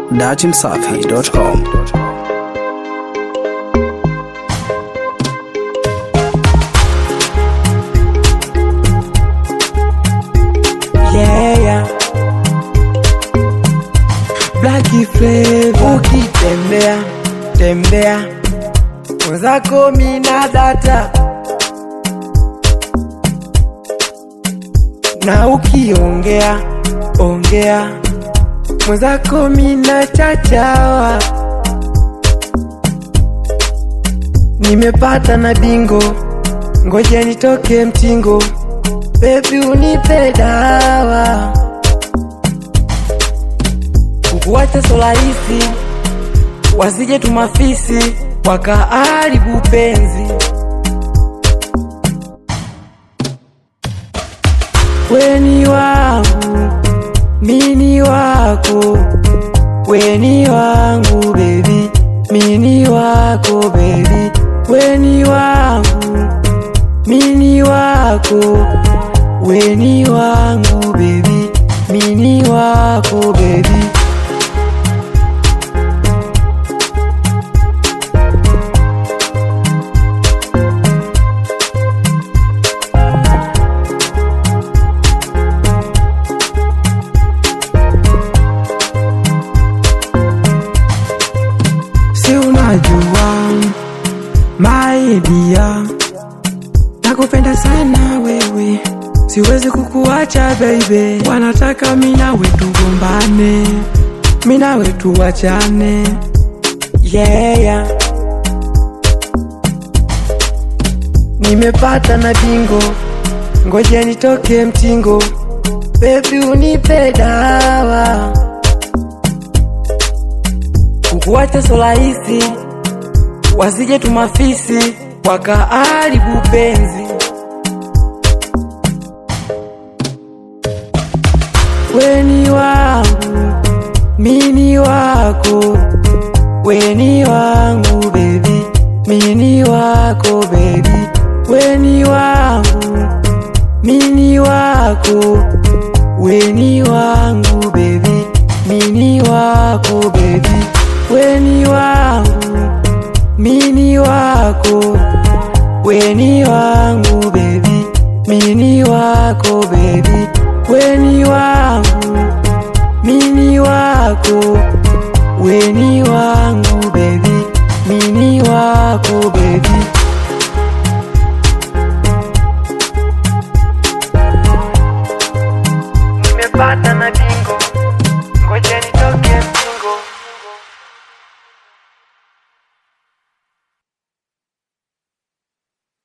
dachimsafi.com. Black flavor ukitembea tembea mwenzako mina data na ukiongea ongea mwenzako mina chachawa. Nimepata na bingo, ngoja nitoke mtingo, baby unipe dawa. Kukuacha so rahisi, wasije tumafisi wakaharibu penzi. Weni wangu, mini wako, weni wangu baby, mini wako baby. Weni wangu, mini wako, weni wangu baby, mini wako baby. Si unajua my dear, nakupenda sana wewe, siwezi kukuacha baby. Wanataka mimi nawe tugombane, mimi nawe tuachane, yeah. Nimepata na bingo, ngoja nitoke mtingo, baby unipe dawa. Kukuacha so rahisi, wasije tumafisi wakaharibu penzi. Weni wangu, mini wako, weni wangu baby, mini wako baby. Weni wangu, mini wako, weni wangu baby, mini wako baby. Weni wangu, mini wako, weni wangu baby, mini wako baby. Weni wangu, mini wako, weni wangu baby, mini wako baby. Nimepata na